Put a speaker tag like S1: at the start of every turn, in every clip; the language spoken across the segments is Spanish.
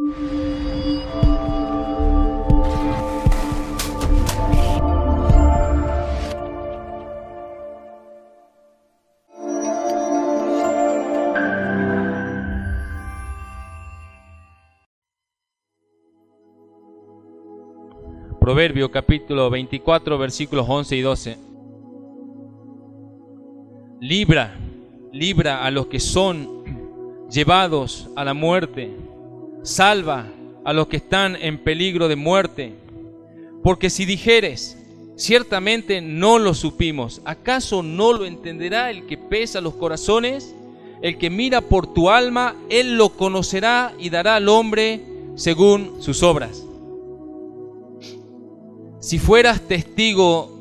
S1: Proverbio capítulo 24 versículos 11 y 12. Libra a los que son llevados a la muerte, salva a los que están en peligro de muerte. Porque si dijeres, ciertamente no lo supimos, ¿acaso no lo entenderá el que pesa los corazones? El que mira por tu alma, él lo conocerá y dará al hombre según sus obras. Si fueras testigo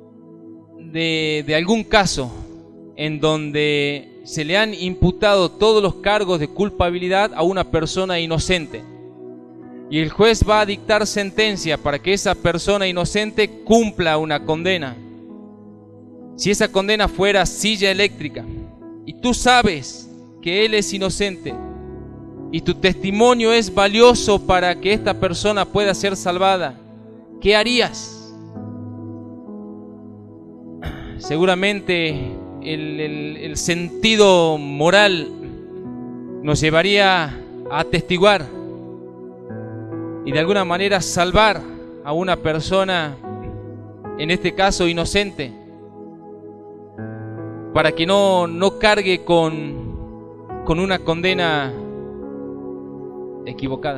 S1: de algún caso en donde se le han imputado todos los cargos de culpabilidad a una persona inocente, y el juez va a dictar sentencia para que esa persona inocente cumpla una condena, si esa condena fuera silla eléctrica, y tú sabes que él es inocente, y tu testimonio es valioso para que esta persona pueda ser salvada, ¿qué harías? Seguramente el sentido moral nos llevaría a atestiguar y de alguna manera salvar a una persona, en este caso inocente, para que no cargue con una condena equivocada.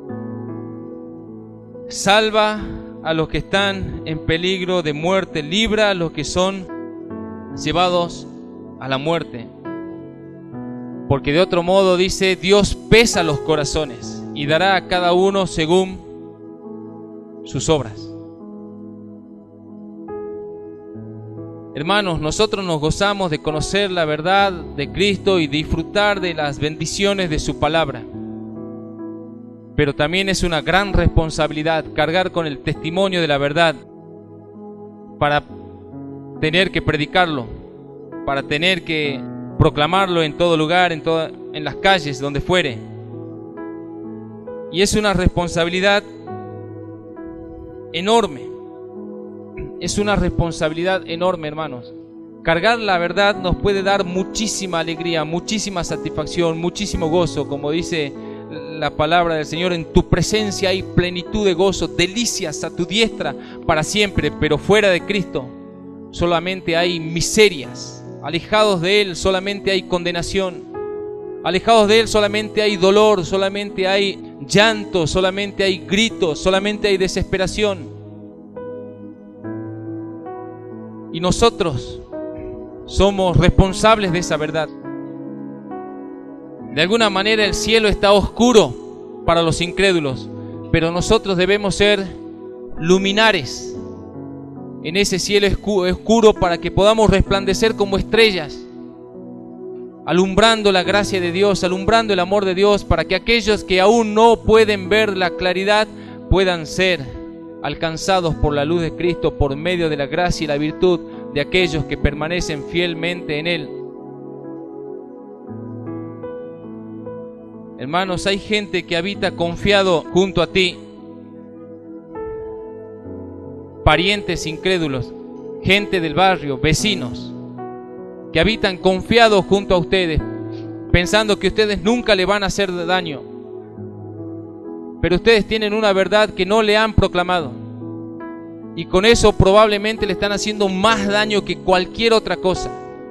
S1: Salva a los que están en peligro de muerte, libra a los que son llevados a la muerte. Porque de otro modo dice, Dios pesa los corazones y dará a cada uno según sus obras. Hermanos, nosotros nos gozamos de conocer la verdad de Cristo y disfrutar de las bendiciones de su palabra. Pero también es una gran responsabilidad cargar con el testimonio de la verdad para tener que predicarlo, para tener que proclamarlo en todo lugar, en las calles, donde fuere. Y es una responsabilidad enorme. Es una responsabilidad enorme, hermanos. Cargar la verdad nos puede dar muchísima alegría, muchísima satisfacción, muchísimo gozo, como dice la palabra del Señor, en tu presencia hay plenitud de gozo, delicias a tu diestra para siempre, pero fuera de Cristo solamente hay miserias, alejados de Él solamente hay condenación, alejados de Él solamente hay dolor, solamente hay llanto, solamente hay gritos, solamente hay desesperación. Y nosotros somos responsables de esa verdad. De alguna manera el cielo está oscuro para los incrédulos, pero nosotros debemos ser luminares en ese cielo oscuro para que podamos resplandecer como estrellas, alumbrando la gracia de Dios, alumbrando el amor de Dios, para que aquellos que aún no pueden ver la claridad puedan ser alcanzados por la luz de Cristo por medio de la gracia y la virtud de aquellos que permanecen fielmente en Él. Hermanos, hay gente que habita confiado junto a ti, parientes incrédulos, gente del barrio, vecinos, que habitan confiados junto a ustedes, pensando que ustedes nunca le van a hacer daño. Pero ustedes tienen una verdad que no le han proclamado, y con eso probablemente le están haciendo más daño que cualquier otra cosa.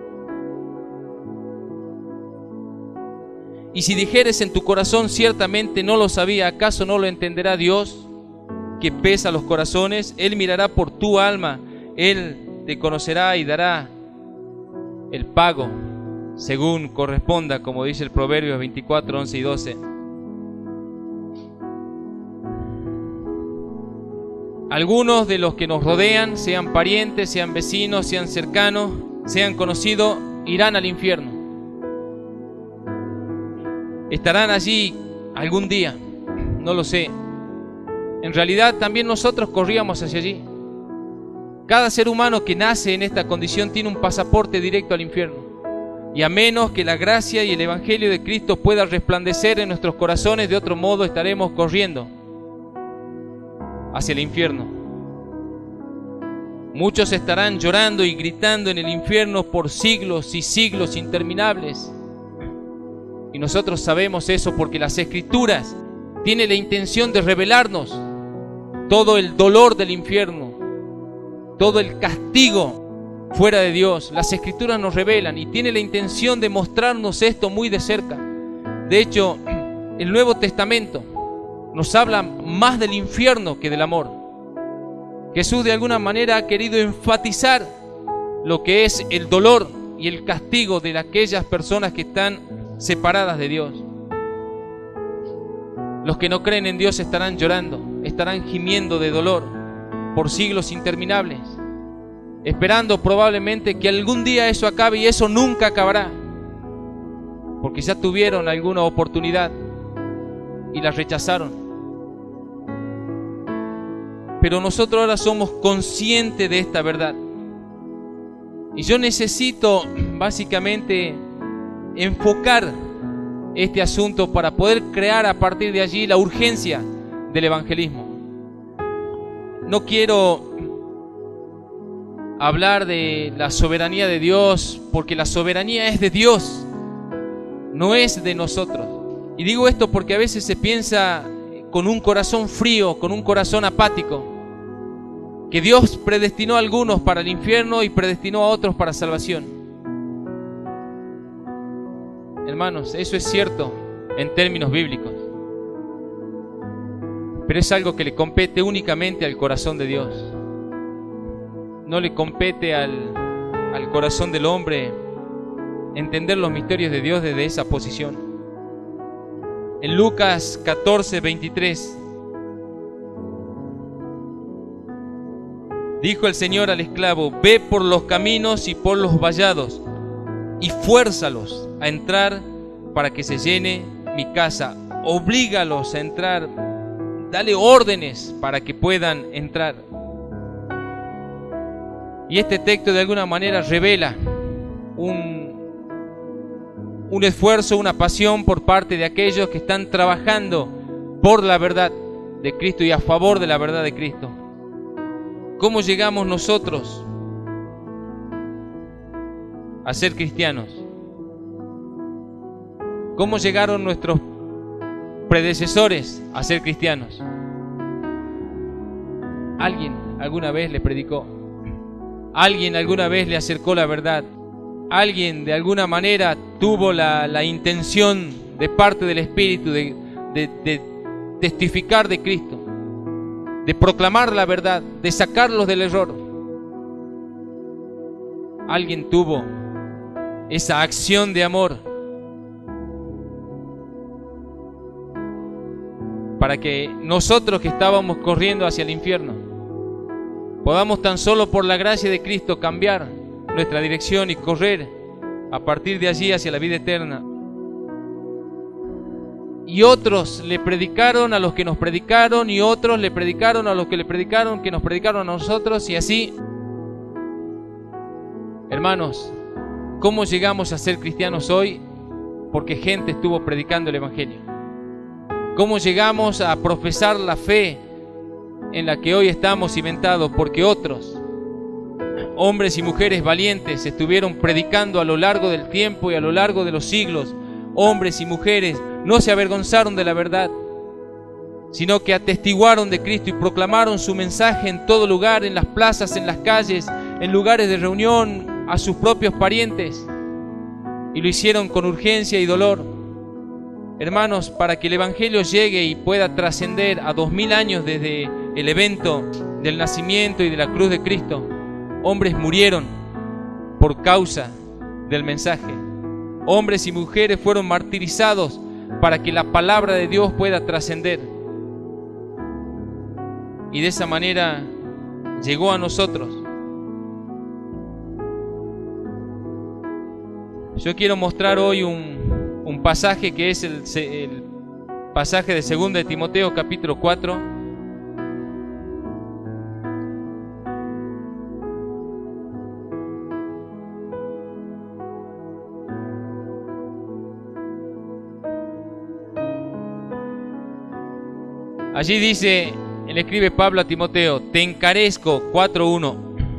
S1: Y si dijeres en tu corazón, ciertamente no lo sabía, ¿acaso no lo entenderá Dios, que pesa los corazones? Él mirará por tu alma, Él te conocerá y dará el pago según corresponda, como dice el Proverbio 24, 11 y 12. Algunos de los que nos rodean, sean parientes, sean vecinos, sean cercanos, sean conocidos, irán al infierno. Estarán allí algún día, no lo sé. En realidad también nosotros corríamos hacia allí. Cada ser humano que nace en esta condición tiene un pasaporte directo al infierno. Y a menos que la gracia y el Evangelio de Cristo pueda resplandecer en nuestros corazones, de otro modo estaremos corriendo hacia el infierno. Muchos estarán llorando y gritando en el infierno por siglos y siglos interminables. Y nosotros sabemos eso porque las Escrituras tienen la intención de revelarnos todo el dolor del infierno, todo el castigo fuera de Dios. Las Escrituras nos revelan y tiene la intención de mostrarnos esto muy de cerca. De hecho, el Nuevo Testamento nos habla más del infierno que del amor. Jesús de alguna manera ha querido enfatizar lo que es el dolor y el castigo de aquellas personas que están separadas de Dios. Los que no creen en Dios estarán llorando, estarán gimiendo de dolor por siglos interminables, esperando probablemente que algún día eso acabe, y eso nunca acabará, porque ya tuvieron alguna oportunidad y la rechazaron. Pero nosotros ahora somos conscientes de esta verdad, y yo necesito básicamente enfocar este asunto para poder crear a partir de allí la urgencia del evangelismo. No quiero hablar de la soberanía de Dios, porque la soberanía es de Dios, no es de nosotros. Y digo esto porque a veces se piensa con un corazón frío, con un corazón apático, que Dios predestinó a algunos para el infierno y predestinó a otros para salvación. Hermanos, eso es cierto en términos bíblicos, pero es algo que le compete únicamente al corazón de Dios. No le compete al corazón del hombre entender los misterios de Dios desde esa posición. En Lucas 14:23 dijo el Señor al esclavo: ve por los caminos y por los vallados y fuérzalos a entrar para que se llene mi casa. Oblígalos a entrar, dale órdenes para que puedan entrar. Y este texto de alguna manera revela un esfuerzo, una pasión por parte de aquellos que están trabajando por la verdad de Cristo y a favor de la verdad de Cristo. ¿Cómo llegamos nosotros a ser cristianos? ¿Cómo llegaron nuestros predecesores a ser cristianos? Alguien alguna vez le predicó, alguien alguna vez le acercó la verdad, alguien de alguna manera tuvo la intención de parte del Espíritu de testificar de Cristo, de proclamar la verdad, de sacarlos del error. Alguien tuvo esa acción de amor para que nosotros que estábamos corriendo hacia el infierno podamos tan solo por la gracia de Cristo cambiar nuestra dirección y correr a partir de allí hacia la vida eterna. Y otros le predicaron a los que nos predicaron, y otros le predicaron a los que le predicaron, que nos predicaron a nosotros, y así. Hermanos, ¿cómo llegamos a ser cristianos hoy? Porque gente estuvo predicando el Evangelio. ¿Cómo llegamos a profesar la fe en la que hoy estamos cimentados? Porque otros, hombres y mujeres valientes, estuvieron predicando a lo largo del tiempo y a lo largo de los siglos. Hombres y mujeres no se avergonzaron de la verdad, sino que atestiguaron de Cristo y proclamaron su mensaje en todo lugar, en las plazas, en las calles, en lugares de reunión, a sus propios parientes, y lo hicieron con urgencia y dolor. Hermanos, para que el Evangelio llegue y pueda trascender a 2000 años desde el evento del nacimiento y de la cruz de Cristo, hombres murieron por causa del mensaje. Hombres y mujeres fueron martirizados para que la palabra de Dios pueda trascender. Y de esa manera llegó a nosotros. Yo quiero mostrar hoy un pasaje que es el pasaje de 2 de Timoteo capítulo 4. Allí dice, le escribe Pablo a Timoteo, te encarezco, 4:1.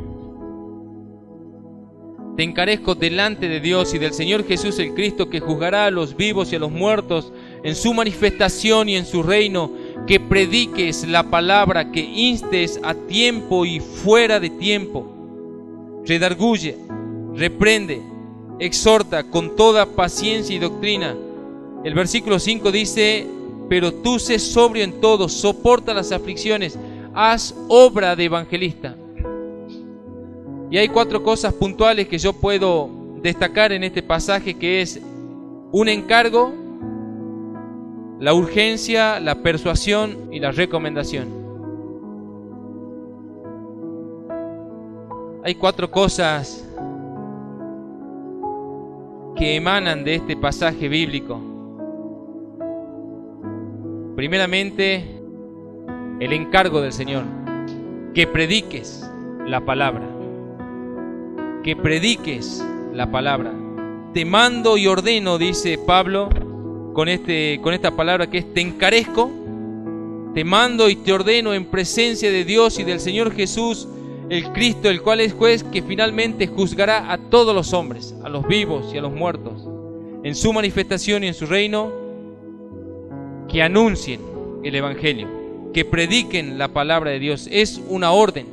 S1: Te encarezco delante de Dios y del Señor Jesús el Cristo, que juzgará a los vivos y a los muertos en su manifestación y en su reino, que prediques la palabra, que instes a tiempo y fuera de tiempo, redarguye, reprende, exhorta con toda paciencia y doctrina. El versículo 5 dice, pero tú sé sobrio en todo, soporta las aflicciones, haz obra de evangelista. Y hay 4 cosas puntuales que yo puedo destacar en este pasaje, que es un encargo, la urgencia, la persuasión y la recomendación. Hay 4 cosas que emanan de este pasaje bíblico. Primeramente, el encargo del Señor, que prediques la palabra. Que prediques la palabra. Te mando y ordeno, dice Pablo, con esta palabra que es te encarezco, te mando y te ordeno en presencia de Dios y del Señor Jesús, el Cristo, el cual es juez, que finalmente juzgará a todos los hombres, a los vivos y a los muertos, en su manifestación y en su reino, que anuncien el Evangelio, que prediquen la palabra de Dios. Es una orden.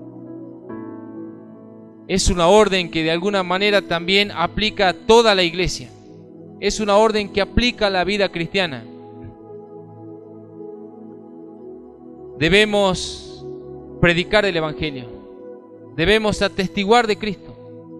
S1: Es una orden que de alguna manera también aplica a toda la iglesia. Es una orden que aplica a la vida cristiana. Debemos predicar el Evangelio. Debemos atestiguar de Cristo.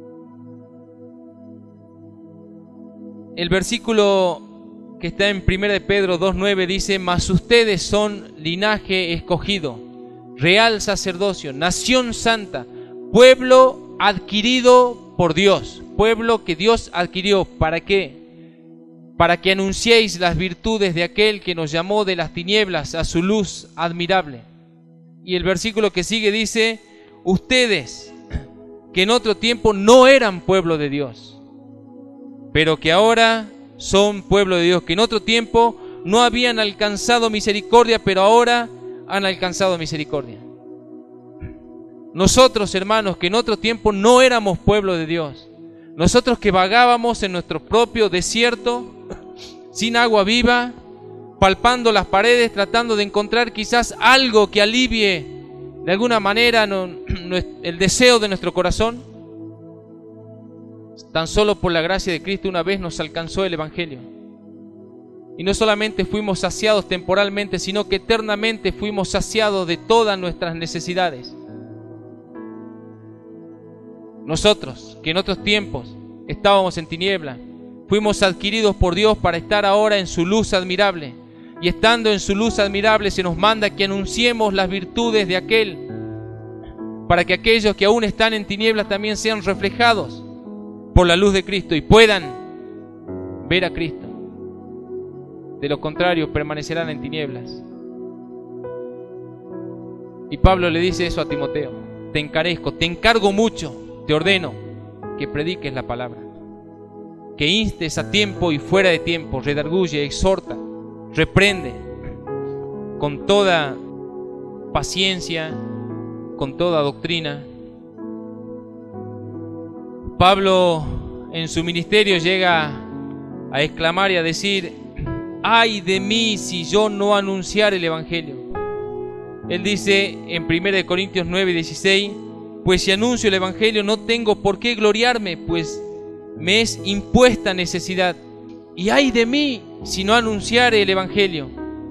S1: El versículo que está en 1 de Pedro 2:9 dice, mas ustedes son linaje escogido, real sacerdocio, nación santa, pueblo adquirido por Dios, pueblo que Dios adquirió. ¿Para qué? Para que anunciéis las virtudes de aquel que nos llamó de las tinieblas a su luz admirable. Y el versículo que sigue dice, ustedes que en otro tiempo no eran pueblo de Dios, pero que ahora son pueblo de Dios, que en otro tiempo no habían alcanzado misericordia, pero ahora han alcanzado misericordia. Nosotros, hermanos, que en otro tiempo no éramos pueblo de Dios, nosotros que vagábamos en nuestro propio desierto, sin agua viva, palpando las paredes, tratando de encontrar quizás algo que alivie de alguna manera el deseo de nuestro corazón, tan solo por la gracia de Cristo una vez nos alcanzó el Evangelio. Y no solamente fuimos saciados temporalmente, sino que eternamente fuimos saciados de todas nuestras necesidades. Nosotros, que en otros tiempos estábamos en tiniebla, fuimos adquiridos por Dios para estar ahora en su luz admirable. Y estando en su luz admirable se nos manda que anunciemos las virtudes de aquel, para que aquellos que aún están en tinieblas también sean reflejados por la luz de Cristo y puedan ver a Cristo. De lo contrario, permanecerán en tinieblas. Y Pablo le dice eso a Timoteo: te encarezco, te encargo mucho, te ordeno que prediques la palabra, que instes a tiempo y fuera de tiempo, redarguye, exhorta, reprende con toda paciencia, con toda doctrina. Pablo en su ministerio llega a exclamar y a decir: ¡ay de mí si yo no anunciar el Evangelio! Él dice en 1 Corintios 9:16: pues si anuncio el Evangelio no tengo por qué gloriarme, pues me es impuesta necesidad. Y ¡ay de mí si no anunciare el Evangelio!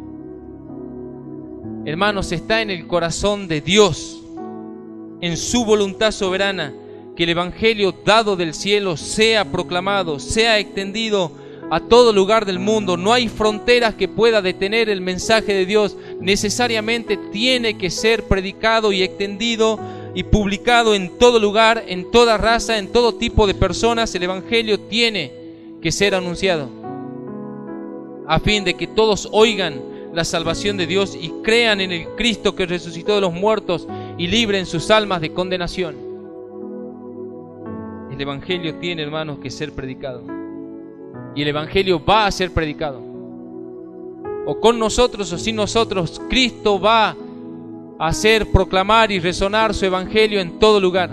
S1: Hermanos, está en el corazón de Dios, en su voluntad soberana, que el Evangelio dado del cielo sea proclamado, sea extendido a todo lugar del mundo. No hay fronteras que pueda detener el mensaje de Dios. Necesariamente tiene que ser predicado y extendido y publicado en todo lugar, en toda raza, en todo tipo de personas. El Evangelio tiene que ser anunciado a fin de que todos oigan la salvación de Dios y crean en el Cristo que resucitó de los muertos y libren sus almas de condenación. El Evangelio tiene, hermanos, que ser predicado. Y el Evangelio va a ser predicado. o con nosotros o sin nosotros, Cristo va a hacer proclamar y resonar su evangelio en todo lugar.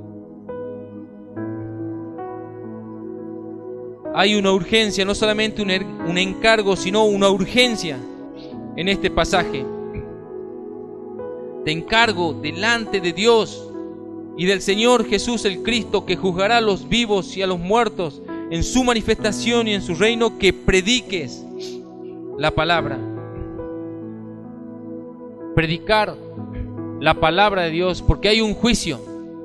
S1: Hay una urgencia, no solamente un encargo, sino una urgencia en este pasaje. Te encargo delante de Dios y del Señor Jesús el Cristo, que juzgará a los vivos y a los muertos en su manifestación y en su reino, que prediques la palabra. Predicar la palabra de Dios, porque hay un juicio.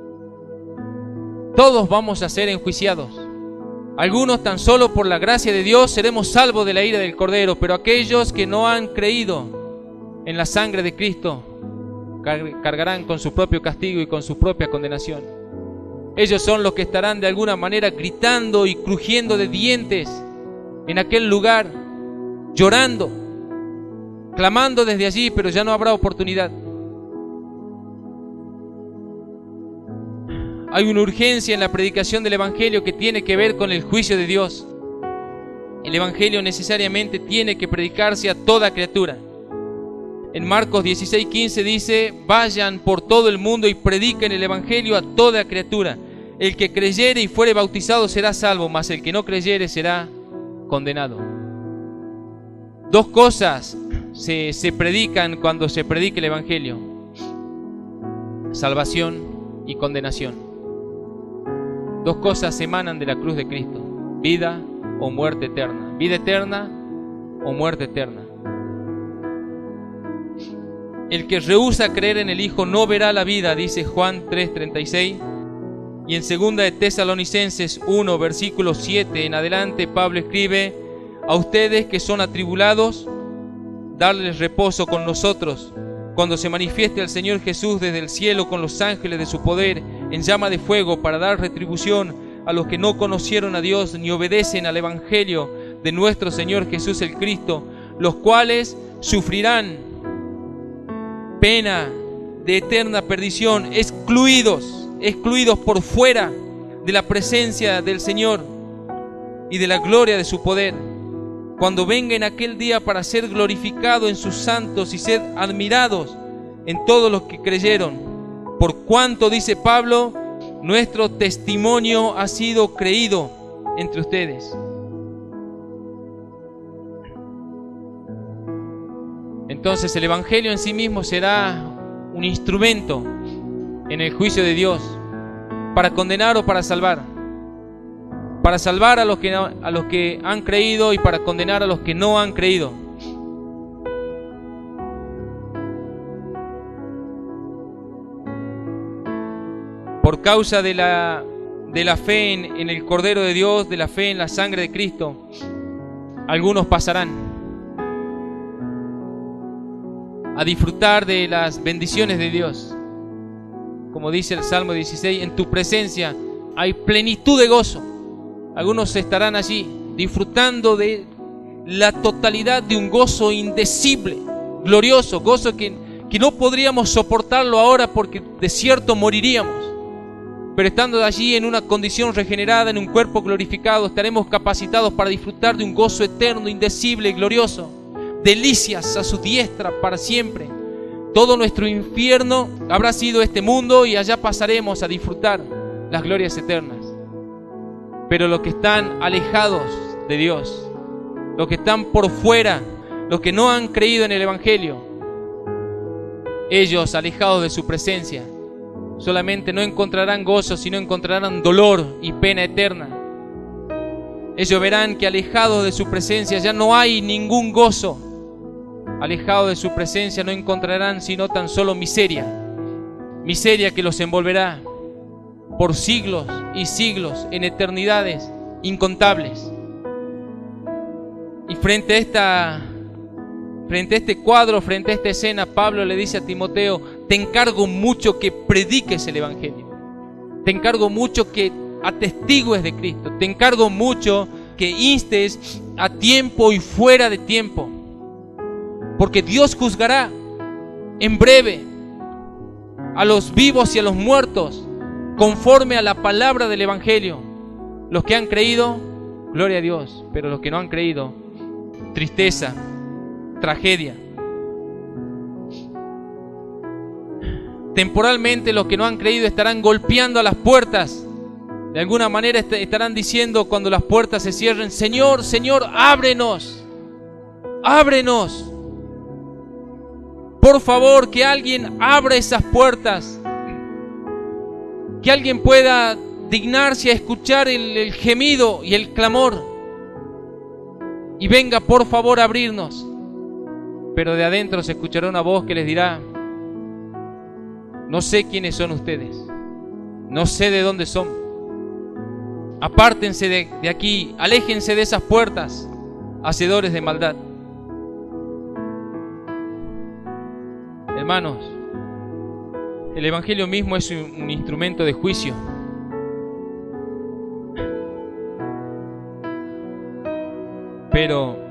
S1: Todos vamos a ser enjuiciados. Algunos tan solo por la gracia de Dios seremos salvos de la ira del Cordero, pero aquellos que no han creído en la sangre de Cristo cargarán con su propio castigo y con su propia condenación. Ellos son los que estarán de alguna manera gritando y crujiendo de dientes en aquel lugar, llorando, clamando desde allí, pero ya no habrá oportunidad. Hay una urgencia en la predicación del Evangelio que tiene que ver con el juicio de Dios. El Evangelio necesariamente tiene que predicarse a toda criatura. En Marcos 16:15 dice: vayan por todo el mundo y prediquen el Evangelio a toda criatura. El que creyere y fuere bautizado será salvo, mas el que no creyere será condenado. Dos cosas se predican cuando se predica el Evangelio: salvación y condenación. Dos cosas emanan de la cruz de Cristo: vida o muerte eterna. Vida eterna o muerte eterna. El que rehúsa creer en el Hijo no verá la vida, dice Juan 3:36. Y en 2 de Tesalonicenses 1, versículo 7 en adelante, Pablo escribe: a ustedes que son atribulados, darles reposo con nosotros, cuando se manifieste el Señor Jesús desde el cielo con los ángeles de su poder, en llama de fuego, para dar retribución a los que no conocieron a Dios ni obedecen al Evangelio de nuestro Señor Jesús el Cristo, los cuales sufrirán pena de eterna perdición, excluidos por fuera de la presencia del Señor y de la gloria de su poder, cuando venga en aquel día para ser glorificado en sus santos y ser admirados en todos los que creyeron. Por cuanto, dice Pablo, nuestro testimonio ha sido creído entre ustedes. Entonces el Evangelio en sí mismo será un instrumento en el juicio de Dios, para condenar o para salvar. Para salvar a los que han creído y para condenar a los que no han creído. Por causa de la fe en el Cordero de Dios, de la fe en la sangre de Cristo, algunos pasarán a disfrutar de las bendiciones de Dios. Como dice el Salmo 16, en tu presencia hay plenitud de gozo. Algunos estarán allí disfrutando de la totalidad de un gozo indecible, glorioso, gozo que no podríamos soportarlo ahora porque de cierto moriríamos. Pero estando allí en una condición regenerada, en un cuerpo glorificado, estaremos capacitados para disfrutar de un gozo eterno, indecible y glorioso. Delicias a su diestra para siempre. Todo nuestro infierno habrá sido este mundo y allá pasaremos a disfrutar las glorias eternas. Pero los que están alejados de Dios, los que están por fuera, los que no han creído en el Evangelio, ellos, alejados de su presencia, solamente no encontrarán gozo, sino encontrarán dolor y pena eterna. Ellos verán que alejados de su presencia ya no hay ningún gozo. Alejados de su presencia no encontrarán sino tan solo miseria. Miseria que los envolverá por siglos y siglos, en eternidades incontables. Y frente a este cuadro, frente a esta escena, Pablo le dice a Timoteo: te encargo mucho que prediques el Evangelio. Te encargo mucho que atestigues de Cristo. Te encargo mucho que instes a tiempo y fuera de tiempo. Porque Dios juzgará en breve a los vivos y a los muertos conforme a la palabra del Evangelio. Los que han creído, gloria a Dios. Pero los que no han creído, tristeza tragedia. Temporalmente los que no han creído estarán golpeando a las puertas. De alguna manera estarán diciendo cuando las puertas se cierren: Señor, Señor, ábrenos, ábrenos. Por favor, que alguien abra esas puertas. Que alguien pueda dignarse a escuchar el gemido y el clamor. Y venga, por favor, a abrirnos. Pero de adentro se escuchará una voz que les dirá: no sé quiénes son ustedes, no sé de dónde son. Apártense de aquí, aléjense de esas puertas, hacedores de maldad. Hermanos, el Evangelio mismo es un instrumento de juicio. Pero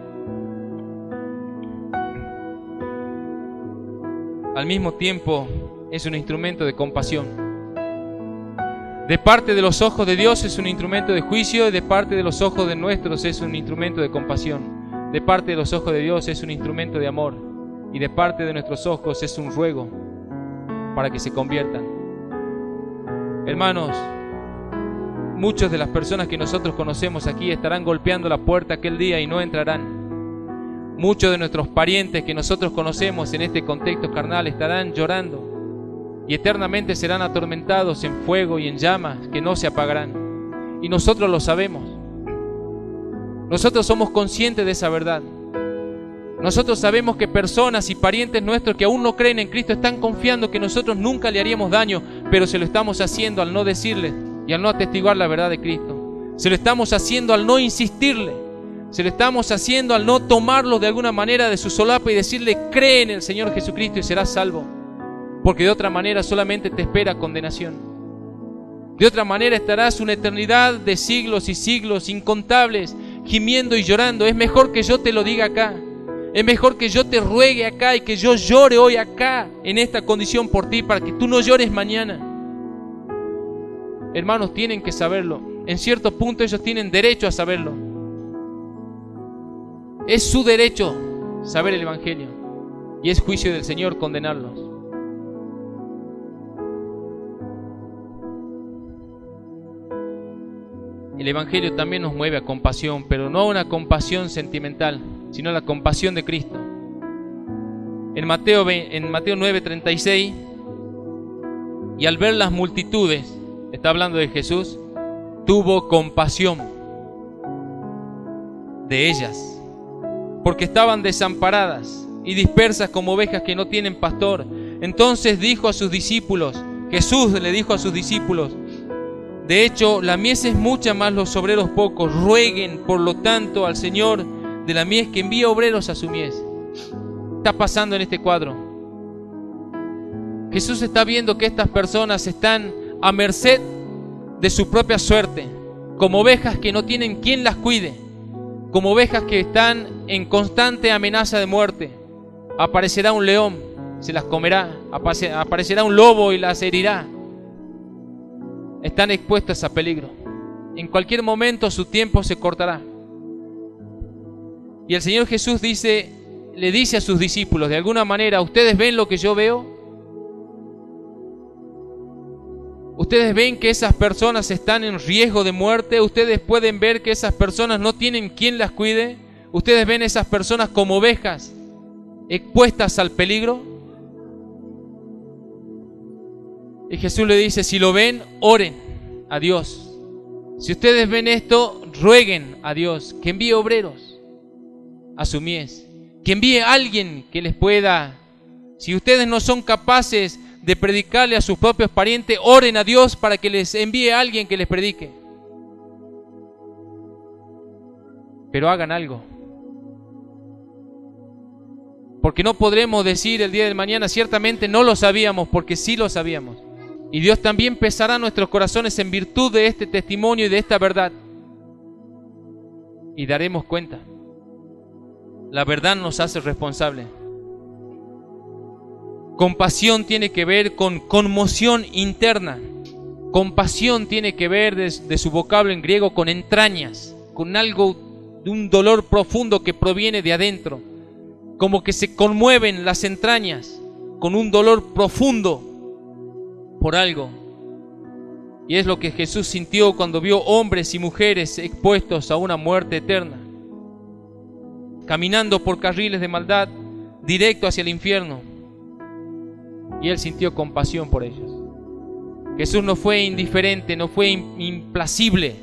S1: al mismo tiempo es un instrumento de compasión. De parte de los ojos de Dios es un instrumento de juicio, y de parte de los ojos de nuestros es un instrumento de compasión. De parte de los ojos de Dios es un instrumento de amor, y de parte de nuestros ojos es un ruego para que se conviertan. Hermanos, muchas de las personas que nosotros conocemos aquí estarán golpeando la puerta aquel día y no entrarán. Muchos de nuestros parientes que nosotros conocemos en este contexto carnal estarán llorando y eternamente serán atormentados en fuego y en llamas que no se apagarán. Y nosotros lo sabemos. Nosotros somos conscientes de esa verdad. Nosotros sabemos que personas y parientes nuestros que aún no creen en Cristo están confiando que nosotros nunca le haríamos daño, pero se lo estamos haciendo al no decirles y al no atestiguar la verdad de Cristo. Se lo estamos haciendo al no insistirle. Se lo estamos haciendo al no tomarlo de alguna manera de su solapa y decirle: cree en el Señor Jesucristo y serás salvo. Porque de otra manera solamente te espera condenación. De otra manera estarás una eternidad de siglos y siglos incontables gimiendo y llorando. Es mejor que yo te lo diga acá. Es mejor que yo te ruegue acá y que yo llore hoy acá en esta condición por ti, para que tú no llores mañana. Hermanos, tienen que saberlo. En cierto punto ellos tienen derecho a saberlo. Es su derecho saber el Evangelio, y es juicio del Señor condenarlos. El Evangelio también nos mueve a compasión, pero no a una compasión sentimental, sino a la compasión de Cristo. En Mateo 9:36, y al ver las multitudes, está hablando de Jesús, tuvo compasión de ellas, porque estaban desamparadas y dispersas como ovejas que no tienen pastor. Entonces dijo a sus discípulos, Jesús le dijo a sus discípulos: de hecho, la mies es mucha, más los obreros pocos. Rueguen, por lo tanto, al Señor de la mies que envíe obreros a su mies. Está pasando en este cuadro. Jesús está viendo que estas personas están a merced de su propia suerte, como ovejas que no tienen quien las cuide, como ovejas que están en constante amenaza de muerte. Aparecerá un león, se las comerá. Aparecerá un lobo y las herirá. Están expuestas a peligro. En cualquier momento su tiempo se cortará. Y el Señor Jesús le dice a sus discípulos, de alguna manera: ¿ustedes ven lo que yo veo? ¿Ustedes ven que esas personas están en riesgo de muerte? ¿Ustedes pueden ver que esas personas no tienen quien las cuide? ¿Ustedes ven esas personas como ovejas expuestas al peligro? Y Jesús le dice: si lo ven, oren a Dios. Si ustedes ven esto, rueguen a Dios que envíe obreros a su mies, que envíe a alguien que les pueda. Si ustedes no son capaces de predicarle a sus propios parientes, oren a Dios para que les envíe a alguien que les predique. Pero hagan algo, porque no podremos decir el día de mañana: ciertamente no lo sabíamos, porque sí lo sabíamos. Y Dios también pesará nuestros corazones en virtud de este testimonio y de esta verdad. Y daremos cuenta. La verdad nos hace responsable. Compasión tiene que ver con conmoción interna. Compasión tiene que ver, de su vocablo en griego, con entrañas, con algo de un dolor profundo que proviene de adentro. como que se conmueven las entrañas con un dolor profundo por algo. Y es lo que Jesús sintió cuando vio hombres y mujeres expuestos a una muerte eterna, caminando por carriles de maldad directo hacia el infierno. Y Él sintió compasión por ellos. Jesús no fue indiferente, no fue implacible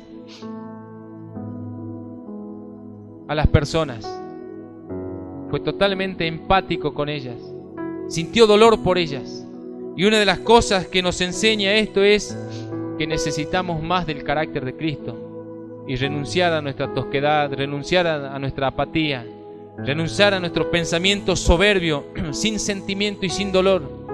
S1: a las personas. Fue totalmente empático con ellas. Sintió dolor por ellas. Y una de las cosas que nos enseña esto es que necesitamos más del carácter de Cristo y renunciar a nuestra tosquedad, renunciar a nuestra apatía, renunciar a nuestro pensamiento soberbio, sin sentimiento y sin dolor.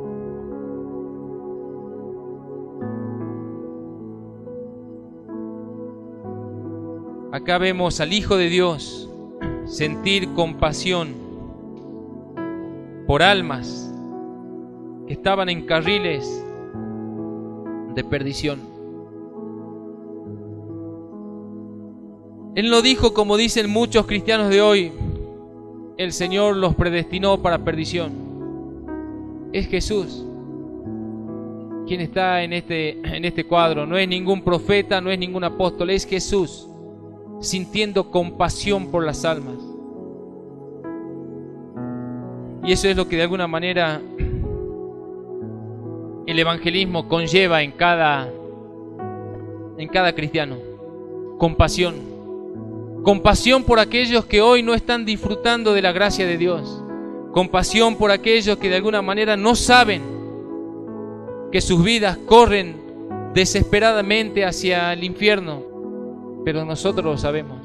S1: Acá vemos al Hijo de Dios sentir compasión por almas que estaban en carriles de perdición. Él no dijo, como dicen muchos cristianos de hoy, el Señor los predestinó para perdición. Es Jesús quien está en este cuadro. No es ningún profeta, no es ningún apóstol, es Jesús, sintiendo compasión por las almas. Y eso es lo que de alguna manera el evangelismo conlleva en cada cristiano. Compasión. Compasión por aquellos que hoy no están disfrutando de la gracia de Dios. Compasión por aquellos que de alguna manera no saben que sus vidas corren desesperadamente hacia el infierno, pero nosotros lo sabemos.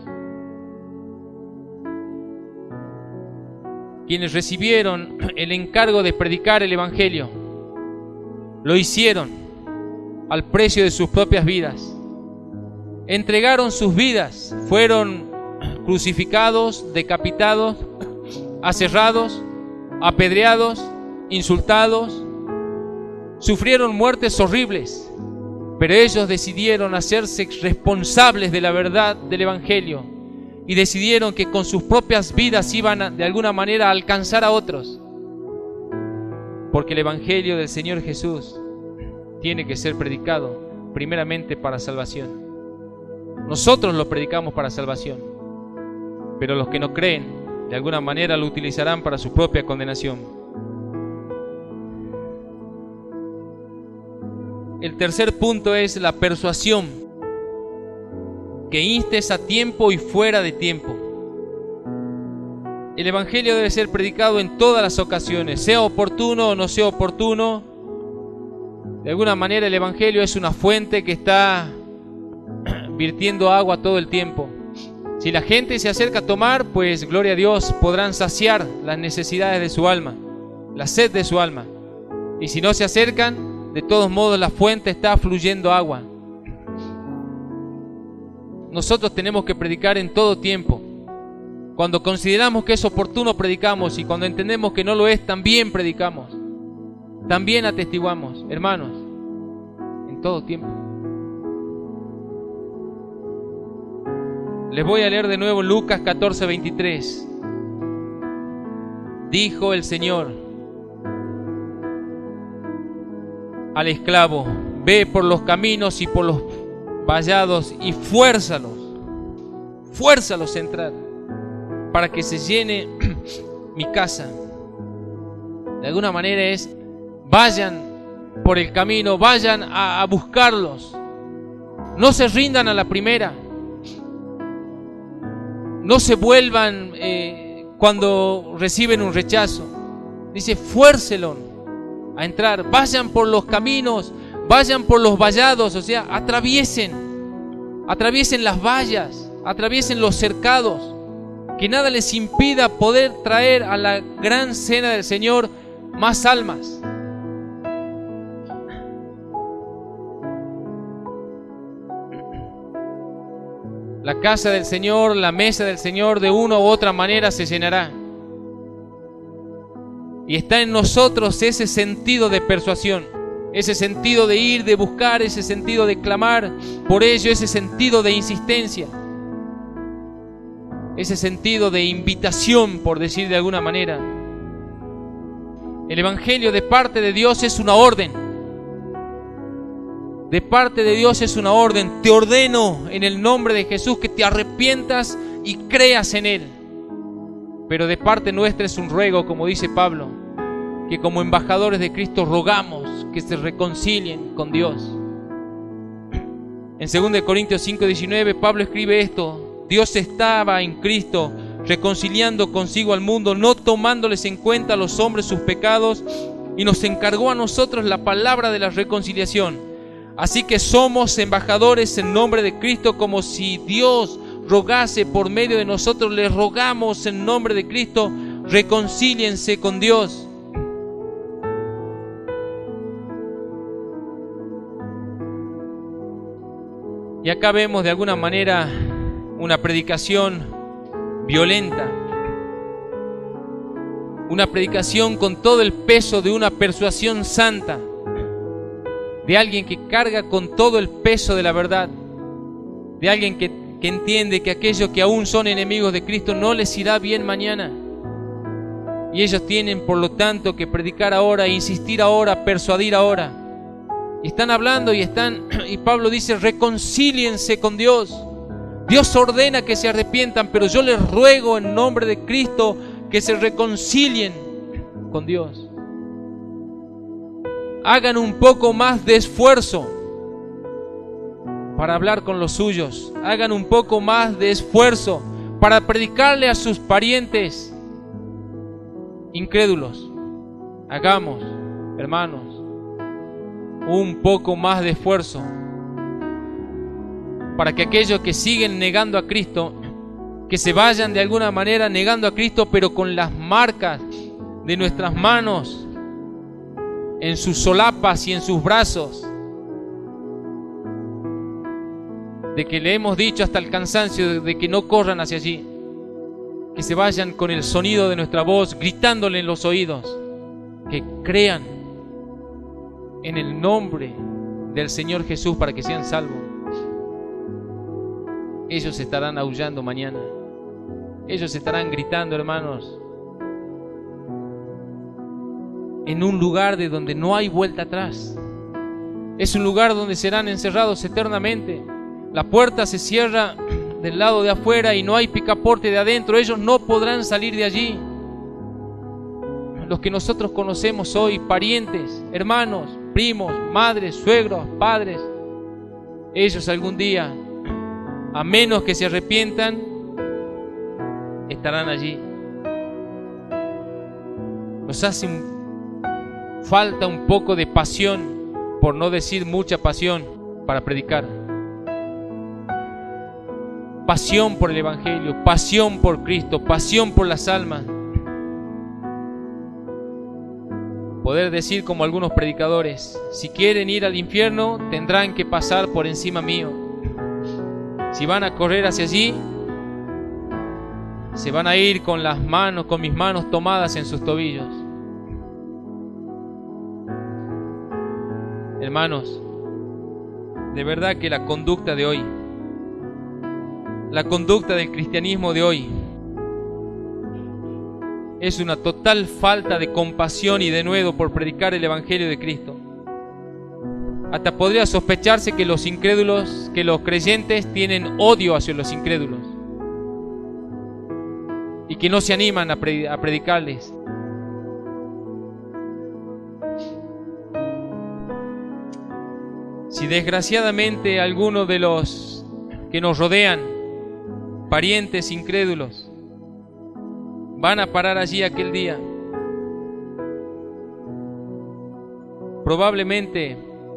S1: Quienes recibieron el encargo de predicar el evangelio, lo hicieron al precio de sus propias vidas. Entregaron sus vidas, fueron crucificados, decapitados, aserrados, apedreados, insultados, sufrieron muertes horribles, pero ellos decidieron hacerse responsables de la verdad del evangelio y decidieron que con sus propias vidas iban de alguna manera a alcanzar a otros, porque el evangelio del Señor Jesús tiene que ser predicado primeramente para salvación. Nosotros lo predicamos para salvación, pero los que no creen de alguna manera lo utilizarán para su propia condenación. El tercer punto es la persuasión, que instes a tiempo y fuera de tiempo. El evangelio debe ser predicado en todas las ocasiones, sea oportuno o no sea oportuno. De alguna manera el evangelio es una fuente que está virtiendo agua todo el tiempo. Si la gente se acerca a tomar, pues gloria a Dios, podrán saciar las necesidades de su alma, la sed de su alma. Y si no se acercan, de todos modos la fuente está fluyendo agua. Nosotros tenemos que predicar en todo tiempo. Cuando consideramos que es oportuno, predicamos, y cuando entendemos que no lo es, también predicamos, también atestiguamos, hermanos, en todo tiempo. Les voy a leer de nuevo Lucas 14:23. Dijo el Señor al esclavo: ve por los caminos y por los vallados y fuérzalos a entrar, para que se llene mi casa. De alguna manera es: vayan por el camino, vayan a buscarlos. No se rindan a la primera. No se vuelvan cuando reciben un rechazo. Dice: fuércelo a entrar. Vayan por los caminos, vayan por los vallados, o sea, atraviesen las vallas, atraviesen los cercados. Que nada les impida poder traer a la gran cena del Señor más almas. La casa del Señor, la mesa del Señor, de una u otra manera se llenará. Y está en nosotros ese sentido de persuasión, ese sentido de ir, de buscar, ese sentido de clamar por ello, ese sentido de insistencia. ese sentido de invitación, por decir de alguna manera. El Evangelio de parte de Dios es una orden. De parte de Dios es una orden. Te ordeno en el nombre de Jesús que te arrepientas y creas en Él. Pero de parte nuestra es un ruego, como dice Pablo, que como embajadores de Cristo rogamos que se reconcilien con Dios. En 2 Corintios 5:19 Pablo escribe esto: Dios estaba en Cristo reconciliando consigo al mundo, no tomándoles en cuenta a los hombres sus pecados, y nos encargó a nosotros la palabra de la reconciliación. Así que somos embajadores en nombre de Cristo, como si Dios rogase por medio de nosotros. Les rogamos en nombre de Cristo, reconcíliense con Dios. Y acá vemos de alguna manera una predicación violenta, una predicación con todo el peso de una persuasión santa, de alguien que carga con todo el peso de la verdad, de alguien que entiende que aquellos que aún son enemigos de Cristo no les irá bien mañana, y ellos tienen por lo tanto que predicar ahora, insistir ahora, persuadir ahora. Y están hablando y Pablo dice: reconcíliense con Dios. Dios ordena que se arrepientan, pero yo les ruego en nombre de Cristo que se reconcilien con Dios. Hagan un poco más de esfuerzo para hablar con los suyos. Hagan un poco más de esfuerzo para predicarle a sus parientes incrédulos. Hagamos, hermanos, un poco más de esfuerzo para que aquellos que siguen negando a Cristo, que se vayan de alguna manera negando a Cristo, pero con las marcas de nuestras manos en sus solapas y en sus brazos, de que le hemos dicho hasta el cansancio de que no corran hacia allí, que se vayan con el sonido de nuestra voz gritándole en los oídos, que crean en el nombre del Señor Jesús para que sean salvos. Ellos estarán aullando mañana. Ellos estarán gritando, hermanos, en un lugar de donde no hay vuelta atrás. Es un lugar donde serán encerrados eternamente. La puerta se cierra del lado de afuera y no hay picaporte de adentro. Ellos no podrán salir de allí. Los que nosotros conocemos hoy, parientes, hermanos, primos, madres, suegros, padres, ellos algún día, a menos que se arrepientan, estarán allí. Nos hace falta un poco de pasión, por no decir mucha pasión, para predicar. Pasión por el Evangelio, pasión por Cristo, pasión por las almas. Poder decir como algunos predicadores: si quieren ir al infierno, tendrán que pasar por encima mío. Si van a correr hacia allí, se van a ir con las manos, con mis manos tomadas en sus tobillos. Hermanos, de verdad que la conducta de hoy, la conducta del cristianismo de hoy, es una total falta de compasión y denuedo por predicar el Evangelio de Cristo. Hasta podría sospecharse que los incrédulos, que los creyentes tienen odio hacia los incrédulos y que no se animan a predicarles. Si desgraciadamente alguno de los que nos rodean, parientes incrédulos, van a parar allí aquel día, probablemente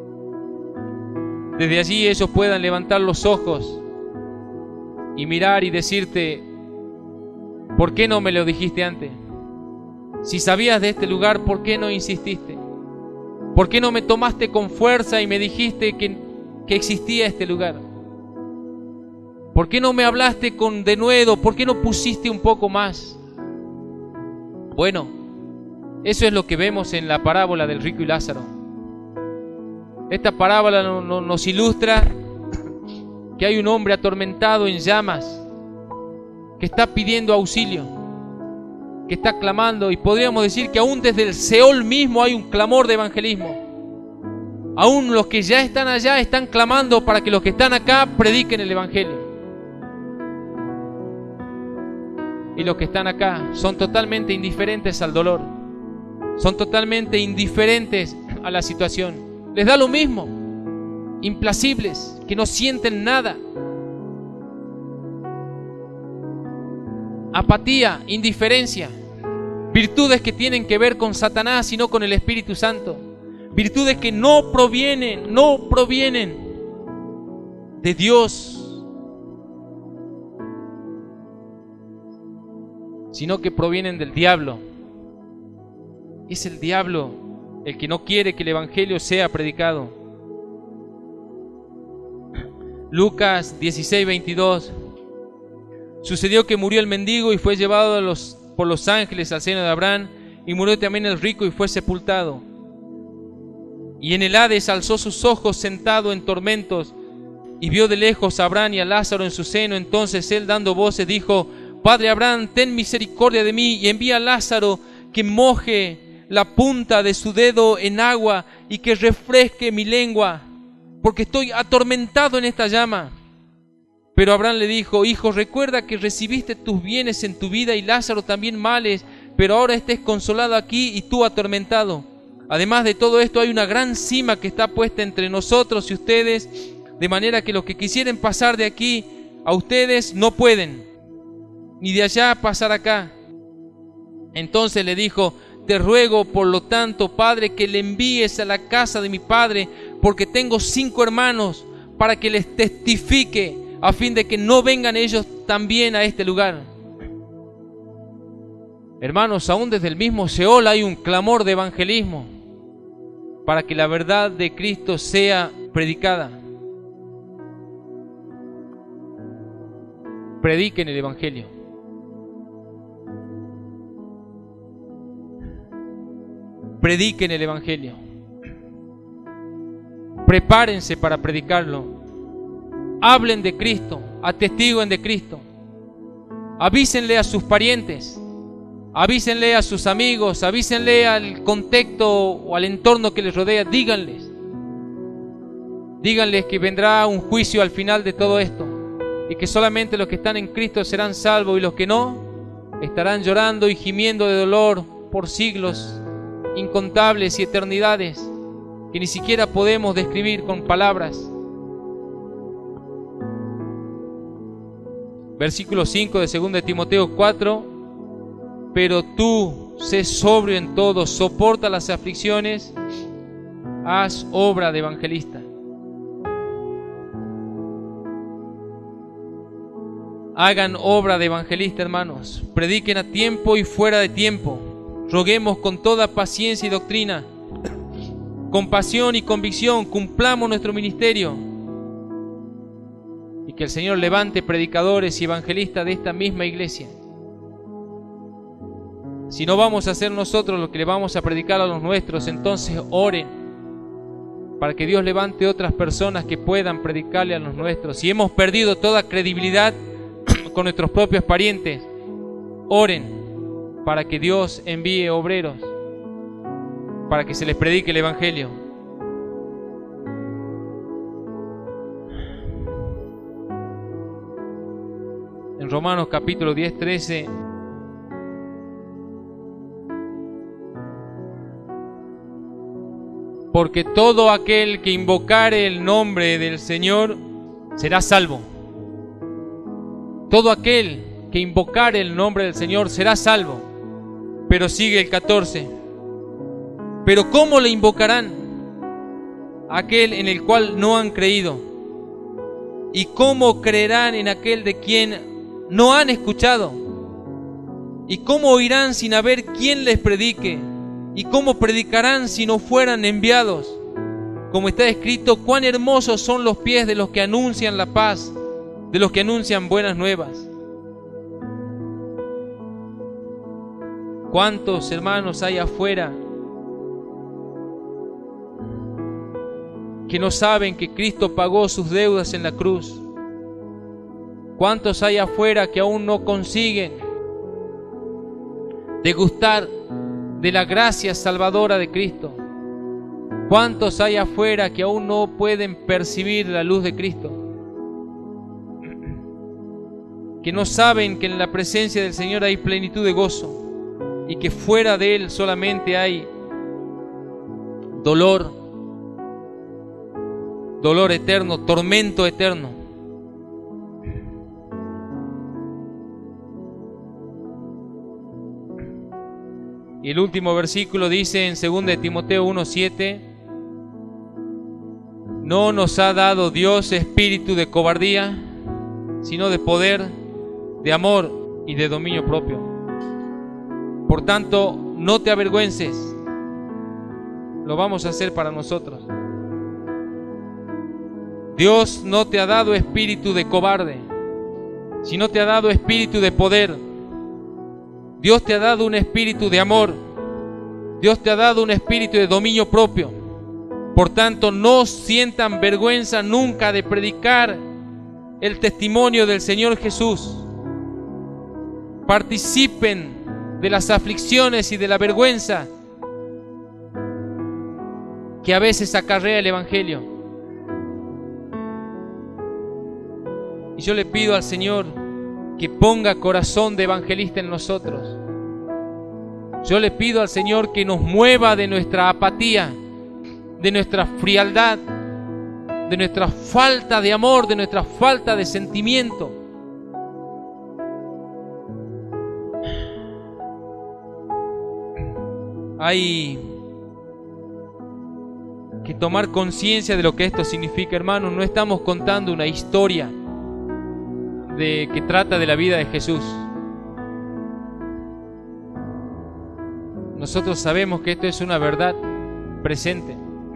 S1: desde allí ellos puedan levantar los ojos y mirar y decirte: ¿por qué no me lo dijiste antes? Si sabías de este lugar, ¿por qué no insististe? ¿Por qué no me tomaste con fuerza y me dijiste que existía este lugar? ¿Por qué no me hablaste con denuedo? ¿Por qué no pusiste un poco más? Bueno, eso es lo que vemos en la parábola del rico y Lázaro. Esta parábola nos ilustra que hay un hombre atormentado en llamas, que está pidiendo auxilio, que está clamando, y podríamos decir que aún desde el Seol mismo hay un clamor de evangelismo. Aún los que ya están allá están clamando para que los que están acá prediquen el evangelio. Y los que están acá son totalmente indiferentes al dolor, son totalmente indiferentes a la situación. Les da lo mismo, implacibles, que no sienten nada. Apatía, indiferencia, virtudes que tienen que ver con Satanás y no con el Espíritu Santo. Virtudes que no provienen de Dios, sino que provienen del diablo. Es el diablo el que no quiere que el evangelio sea predicado. Lucas 16:22. Sucedió que murió el mendigo y fue llevado por los ángeles al seno de Abraham, y murió también el rico y fue sepultado. Y en el Hades alzó sus ojos sentado en tormentos, y vio de lejos a Abraham y a Lázaro en su seno. Entonces él, dando voces, dijo: Padre Abraham, ten misericordia de mí, y envía a Lázaro que moje la punta de su dedo en agua y que refresque mi lengua, porque estoy atormentado en esta llama. Pero Abraham le dijo: Hijo, recuerda que recibiste tus bienes en tu vida y Lázaro también males, pero ahora estés consolado aquí y tú atormentado. Además de todo esto, hay una gran sima que está puesta entre nosotros y ustedes, de manera que los que quisieren pasar de aquí a ustedes no pueden, ni de allá pasar acá. Entonces le dijo: Te ruego, por lo tanto, Padre, que le envíes a la casa de mi padre, porque tengo 5 hermanos, para que les testifique, a fin de que no vengan ellos también a este lugar. Hermanos, aún desde el mismo Seol hay un clamor de evangelismo para que la verdad de Cristo sea predicada. Prediquen el evangelio. Prediquen el evangelio. Prepárense para predicarlo. Hablen de Cristo, atestiguen de Cristo. Avísenle a sus parientes, avísenle a sus amigos, avísenle al contexto o al entorno que les rodea. Díganles que vendrá un juicio al final de todo esto, y que solamente los que están en Cristo serán salvos, y los que no estarán llorando y gimiendo de dolor por siglos incontables y eternidades que ni siquiera podemos describir con palabras. Versículo 5 de 2 de Timoteo 4: Pero tú, sé sobrio en todo, soporta las aflicciones, haz obra de evangelista. Hagan obra de evangelista, hermanos. Prediquen a tiempo y fuera de tiempo. Roguemos con toda paciencia y doctrina, con pasión y convicción, cumplamos nuestro ministerio. Y que el Señor levante predicadores y evangelistas de esta misma iglesia. Si no vamos a hacer nosotros lo que le vamos a predicar a los nuestros, entonces oren para que Dios levante otras personas que puedan predicarle a los nuestros. Si hemos perdido toda credibilidad con nuestros propios parientes, oren para que Dios envíe obreros para que se les predique el evangelio. En Romanos capítulo 10, 13, porque todo aquel que invocare el nombre del Señor será salvo. Todo aquel que invocare el nombre del Señor será salvo. Pero sigue el 14: pero ¿cómo le invocarán aquel en el cual no han creído? ¿Y cómo creerán en aquel de quien no han escuchado? ¿Y cómo oirán sin haber quien les predique? ¿Y cómo predicarán si no fueran enviados? Como está escrito: cuán hermosos son los pies de los que anuncian la paz, de los que anuncian buenas nuevas. ¿Cuántos hermanos hay afuera que no saben que Cristo pagó sus deudas en la cruz? ¿Cuántos hay afuera que aún no consiguen degustar de la gracia salvadora de Cristo? ¿Cuántos hay afuera que aún no pueden percibir la luz de Cristo? Que no saben que en la presencia del Señor hay plenitud de gozo y que fuera de Él solamente hay dolor eterno, tormento eterno. Y el último versículo dice en 2 Timoteo 1:7: no nos ha dado Dios espíritu de cobardía, sino de poder, de amor y de dominio propio. Por tanto, no te avergüences. Lo vamos a hacer para nosotros. Dios no te ha dado espíritu de cobarde, sino te ha dado espíritu de poder. Dios te ha dado un espíritu de amor. Dios te ha dado un espíritu de dominio propio. Por tanto, no sientan vergüenza nunca de predicar el testimonio del Señor Jesús. Participen de las aflicciones y de la vergüenza que a veces acarrea el Evangelio. Y yo le pido al Señor que ponga corazón de evangelista en nosotros. Yo le pido al Señor que nos mueva de nuestra apatía, de nuestra frialdad, de nuestra falta de amor, de nuestra falta de sentimiento. Hay que tomar conciencia de lo que esto significa, hermanos. No estamos contando una historia que trata de la vida de Jesús. Nosotros sabemos que esto es una verdad presente.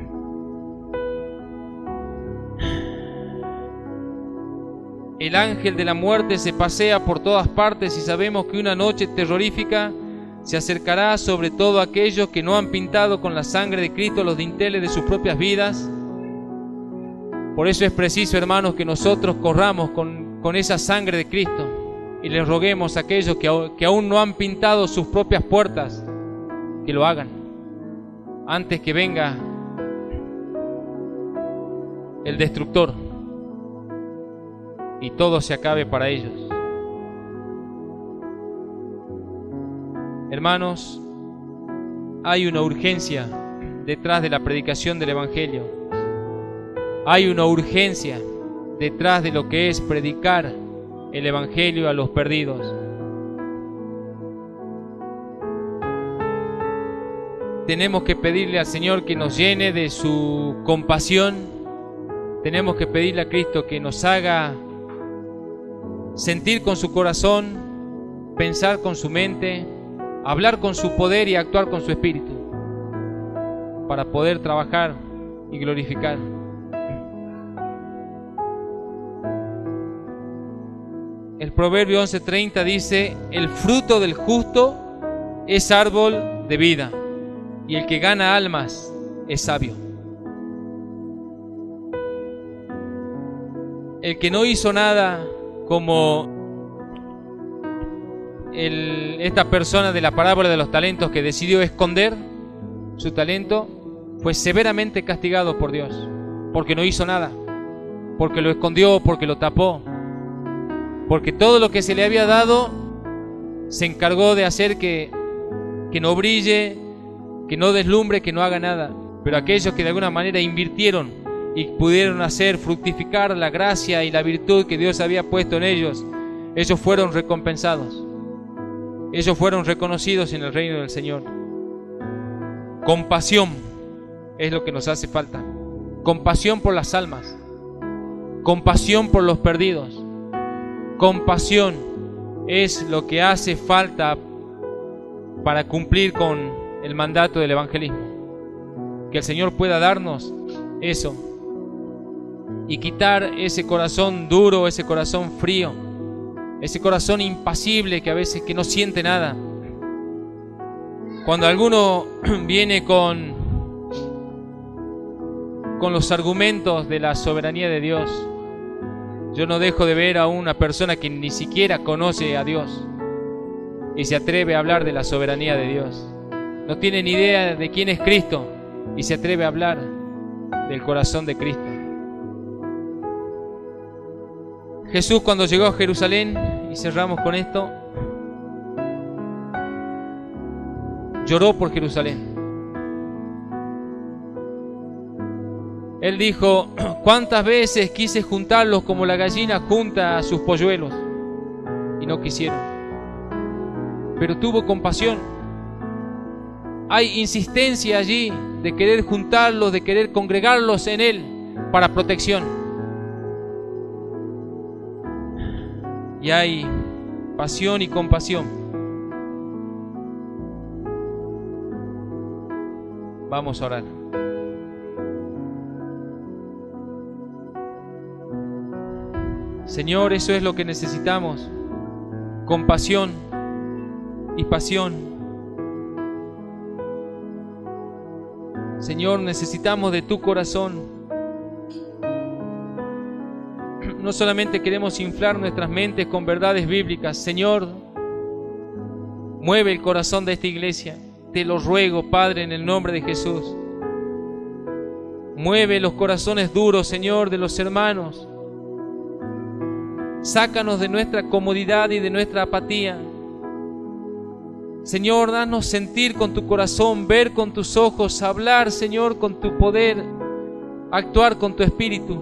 S1: El ángel de la muerte se pasea por todas partes y sabemos que una noche terrorífica se acercará sobre todo aquellos que no han pintado con la sangre de Cristo los dinteles de sus propias vidas. Por eso es preciso, hermanos, que nosotros corramos con esa sangre de Cristo y les roguemos a aquellos que aún no han pintado sus propias puertas, que lo hagan antes que venga el destructor y todo se acabe para ellos. Hermanos, hay una urgencia detrás de la predicación del Evangelio. Hay una urgencia detrás de lo que es predicar el Evangelio a los perdidos. Tenemos que pedirle al Señor que nos llene de su compasión. Tenemos que pedirle a Cristo que nos haga sentir con su corazón, pensar con su mente, hablar con su poder y actuar con su espíritu, para poder trabajar y glorificar. El Proverbio 11:30 dice: el fruto del justo es árbol de vida, y el que gana almas es sabio. El que no hizo nada, como esta persona de la parábola de los talentos, que decidió esconder su talento, fue severamente castigado por Dios, porque no hizo nada, porque lo escondió, porque lo tapó, porque todo lo que se le había dado se encargó de hacer que no brille, que no deslumbre, que no haga nada. Pero aquellos que de alguna manera invirtieron y pudieron hacer fructificar la gracia y la virtud que Dios había puesto en ellos, ellos fueron recompensados, ellos fueron reconocidos en el reino del Señor. Compasión es lo que nos hace falta. Compasión por las almas, compasión por los perdidos. Compasión es lo que hace falta para cumplir con el mandato del evangelismo. Que el Señor pueda darnos eso y quitar ese corazón duro, ese corazón frío, ese corazón impasible que a veces que no siente nada. Cuando alguno viene con los argumentos de la soberanía de Dios, Yo no dejo de ver a una persona que ni siquiera conoce a Dios y se atreve a hablar de la soberanía de Dios. No tiene ni idea de quién es Cristo y se atreve a hablar del corazón de Cristo. Jesús, cuando llegó a Jerusalén, y cerramos con esto, lloró por Jerusalén. Él dijo: ¿cuántas veces quise juntarlos como la gallina junta a sus polluelos? Y no quisieron. Pero tuvo compasión. Hay insistencia allí de querer juntarlos, de querer congregarlos en Él para protección. Y hay pasión y compasión. Vamos a orar. Señor, eso es lo que necesitamos: compasión y pasión. Señor, necesitamos de tu corazón. No solamente queremos inflar nuestras mentes con verdades bíblicas. Señor, mueve el corazón de esta iglesia. Te lo ruego, Padre, en el nombre de Jesús. Mueve los corazones duros, Señor, de los hermanos. Sácanos de nuestra comodidad y de nuestra apatía. Señor, danos sentir con tu corazón, ver con tus ojos, hablar, Señor, con tu poder, actuar con tu espíritu.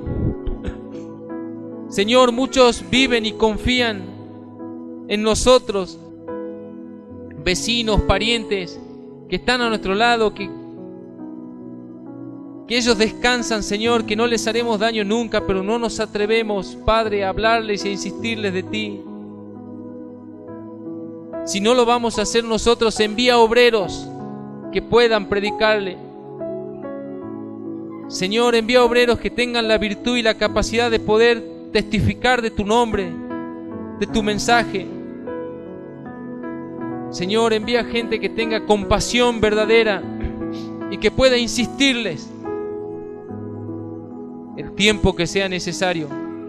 S1: Señor, muchos viven y confían en nosotros, vecinos, parientes, que están a nuestro lado, que ellos descansan, Señor, que no les haremos daño nunca, pero no nos atrevemos, Padre, a hablarles y a insistirles de ti. Si no lo vamos a hacer nosotros, envía obreros que puedan predicarle. Señor, envía obreros que tengan la virtud y la capacidad de poder testificar de tu nombre, de tu mensaje. Señor, envía gente que tenga compasión verdadera y que pueda insistirles el tiempo que sea necesario.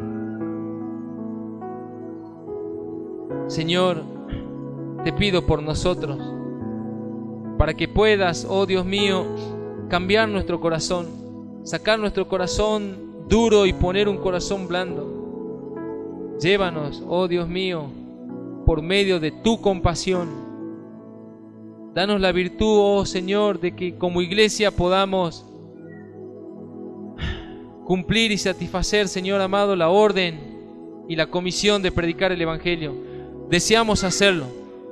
S1: Señor, te pido por nosotros, para que puedas, oh Dios mío, cambiar nuestro corazón, sacar nuestro corazón duro y poner un corazón blando. Llévanos, oh Dios mío, por medio de tu compasión. Danos la virtud, oh Señor, de que como iglesia podamos cumplir y satisfacer, Señor amado, la orden y la comisión de predicar el Evangelio. Deseamos hacerlo,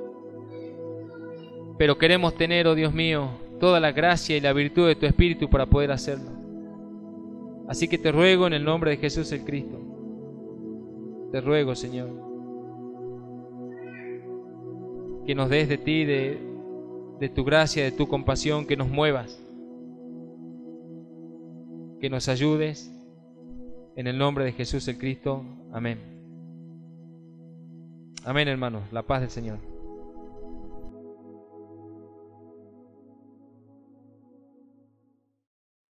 S1: pero queremos tener, oh Dios mío, toda la gracia y la virtud de tu Espíritu para poder hacerlo. Así que te ruego en el nombre de Jesús el Cristo. Te ruego, Señor, que nos des de ti, de tu gracia, de tu compasión, que nos muevas, que nos ayudes. En el nombre de Jesús el Cristo. Amén. Amén, hermanos. La paz del Señor.